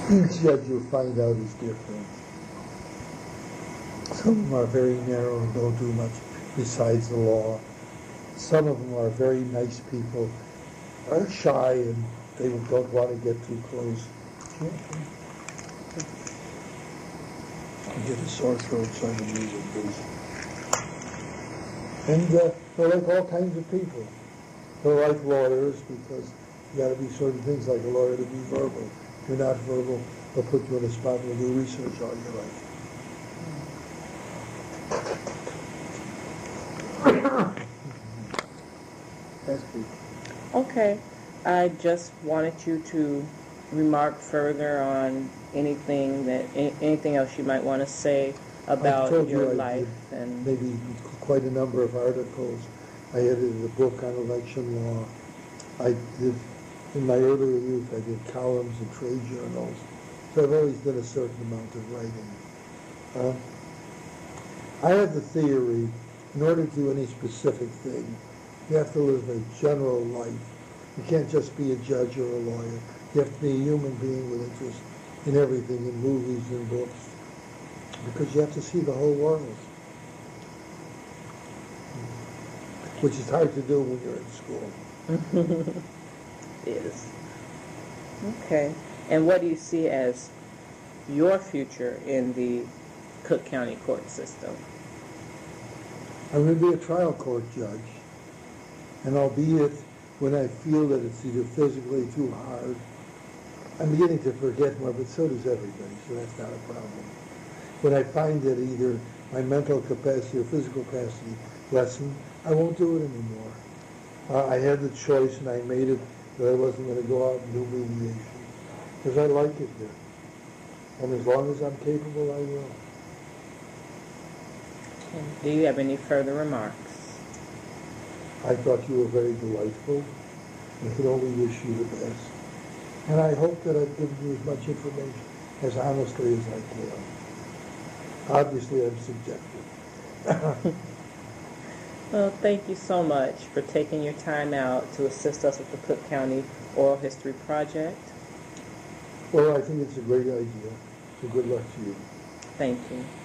Each judge you'll find out is different. Some of them are very narrow and don't do much besides the law. Some of them are very nice people, are shy and they don't want to get too close. I get a sore throat, so I can use it, please. And they're like all kinds of people. They're like lawyers because you got to be certain things like a lawyer to be verbal. If you're not verbal, they'll put you on the spot and do research all your life. Okay. I just wanted you to remark further on anything else you might want to say about your life. And maybe quite a number of articles. I edited a book on election law. I did, in my earlier youth, I did columns in trade journals. So I've always done a certain amount of writing. I have the theory, in order to do any specific thing, you have to live a general life. You can't just be a judge or a lawyer. You have to be a human being with interest in everything, in movies and books, because you have to see the whole world, which is hard to do when you're in school. It is. Okay. And what do you see as your future in the Cook County court system? I'm going to be a trial court judge, and albeit when I feel that it's either physically too hard, I'm beginning to forget more, but so does everybody, so that's not a problem. When I find that either my mental capacity or physical capacity lessen, I won't do it anymore. I had the choice, and I made it that I wasn't going to go out and do mediation, because I like it here. And as long as I'm capable, I will. And do you have any further remarks? I thought you were very delightful. I could only wish you the best. And I hope that I've given you as much information as honestly as I can. Obviously, I'm subjective. Well, thank you so much for taking your time out to assist us with the Cook County Oral History Project. Well, I think it's a great idea. So good luck to you. Thank you.